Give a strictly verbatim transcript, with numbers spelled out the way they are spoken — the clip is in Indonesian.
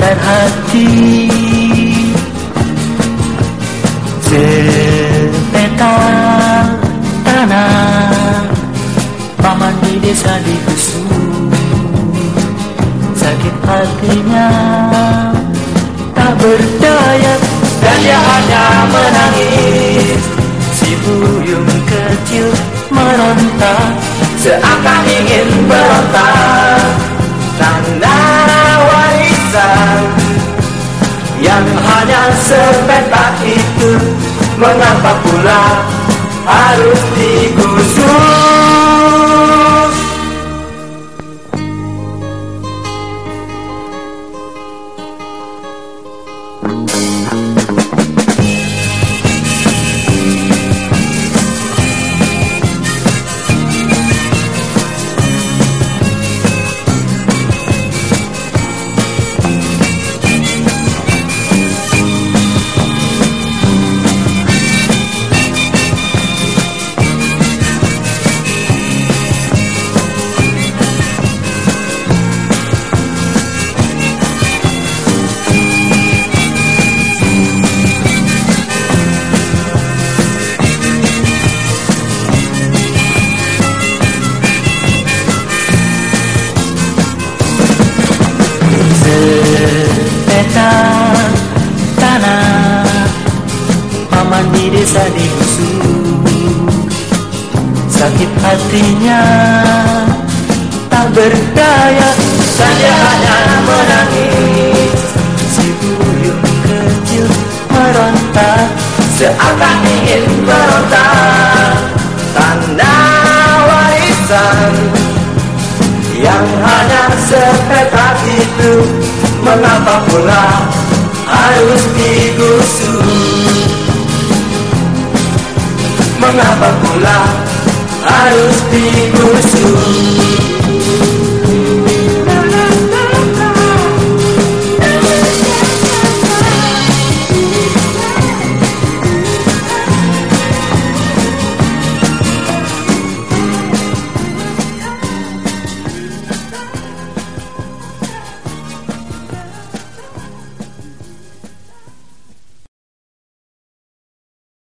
dan hati. Sepetal tanah paman di desa digusur, sakit hatinya tak berdaya dan dia hanya menangis. Si buyung kecil meronta seakan ingin berontak. Tanah warisan yang hanya sepetak itu, mengapa pula harus digusur? Sepetak tanah paman di desa digusur, sakit hatinya tak berdaya dan dia hanya menangis. Si buyung kecil meronta seakan ingin berontak. Tanah warisan yang hanya sepetak itu, mengapa pula harus digusur? Mengapa pula harus digusur?